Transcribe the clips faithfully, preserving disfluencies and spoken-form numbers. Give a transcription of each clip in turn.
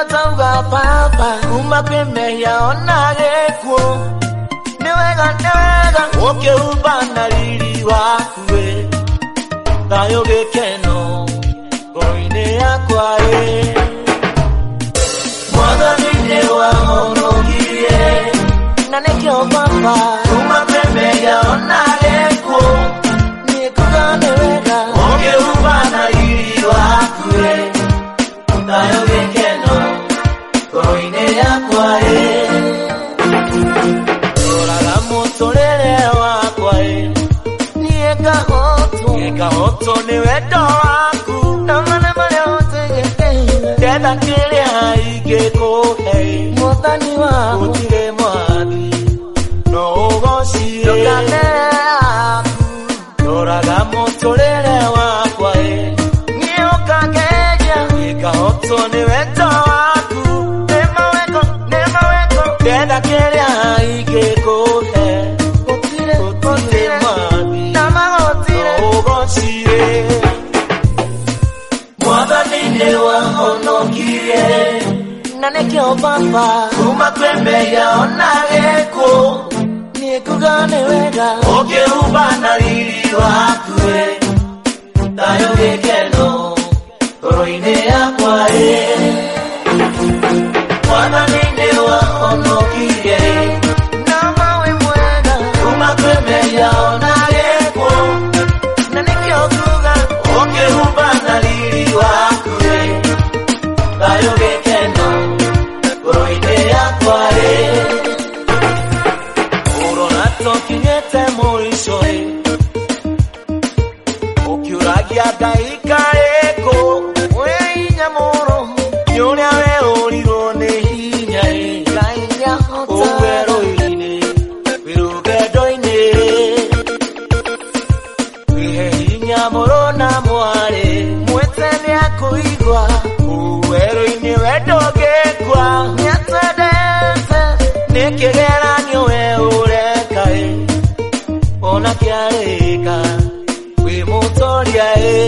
tauga papa kuma kwemehia ona gĩkuũ nĩ wega nĩ wega ũkĩhumba na riri waku we thayũ gĩkeno ngoro-inĩ yakwa ĩ Mwathani nĩ wahonokirie na nĩkĩo papa kuma kwemehia ona gĩkuũ nĩ kuga nĩ wega ũkĩhumba na riri waku we thayũ gĩkeno ngoro-inĩ yakwa ĩ Roraga mũtũrĩre wakwa ĩ niĩ ngahotwo ngahotwo nĩ wendo waku na marĩa marĩa ũtegeteire ndenda kĩrĩa ingĩkũhe Mwathani waku gũtirĩ mwathi no ũgocie ndũkaneraku Roraga mũtũrĩre wakwa ĩ niĩ ũkangeria ngahotwo nĩ wendo waku nĩ maweko nĩ maweko ndenda kĩrĩa ingĩkũhe gũtirĩ gũtirĩ mwathi na magotire ũgocie Mwathani nĩ wahonokirie na nĩkĩo papa kuma kwemehia ona gĩkuũ nĩ kuga nĩ wega ũkĩhumba na riri waku we thayũ gĩkeno ngoro-inĩ yakwa ĩ Mwathani nĩ wahonokirie na mawe mwega kuma kwemehia ona gĩkuũ na nĩkĩo kuga ũkĩhumba na riri waku we thayũ gĩkeno ngoro-inĩ yakwa ĩ ũrona tũkinyĩte mũico ĩ ũkĩũragia Ngai karĩkũ we hinya mũno nĩ ũrĩa weũrirwo nĩ hinya ĩ Ngai nĩahota werũ-inĩ wĩ rũgendo-inĩ wĩhe hinya mũrũ na mwarĩ mwĩte nĩakũigua kũu werũ-inĩ we ndũngĩkua nĩatwendete nĩ kĩgeranio we ũreka ĩ ona kĩarĩka wĩ mũtoria ĩ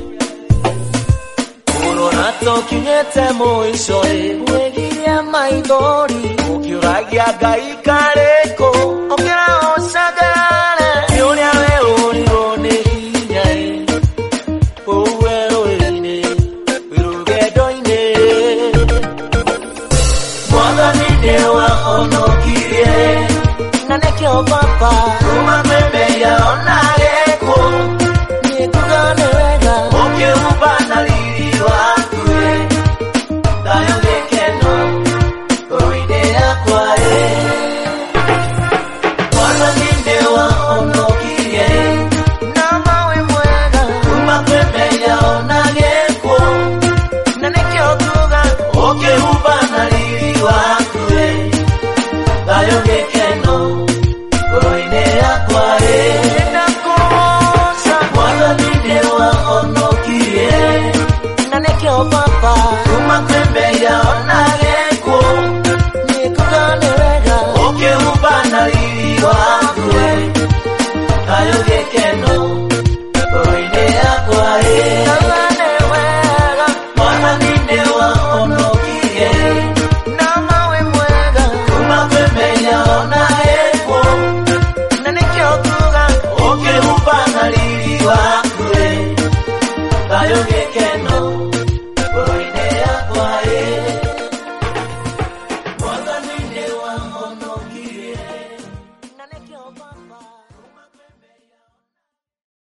ũrona tũkinyĩte mũico ĩ wĩgiria maithori ũkĩũragia Ngai karĩkũ ũkĩra ũcangare nĩ ũrĩa weũrirwo nĩ hinya ĩ kũu werũ-inĩ wĩ rũgendo-inĩ Mwathani nĩ wahonokirie na nĩkĩo papa kuma kwemehia ona gĩkuũ nĩ kuga nĩ wega ũkĩhumba na riri waku we thayũ gĩkeno ngoro-inĩ yakwa ĩ Mwathani nĩ wahonokirie na mawe mwega kuma kwemehia ona gĩkuũ na nĩkĩo kuga ũkĩhumba na riri waku we thayũ gĩkeno ngoro-inĩ yakwa ĩ Mwathani nĩ wahonokirie na nĩkĩo papa kuma kwemehia ona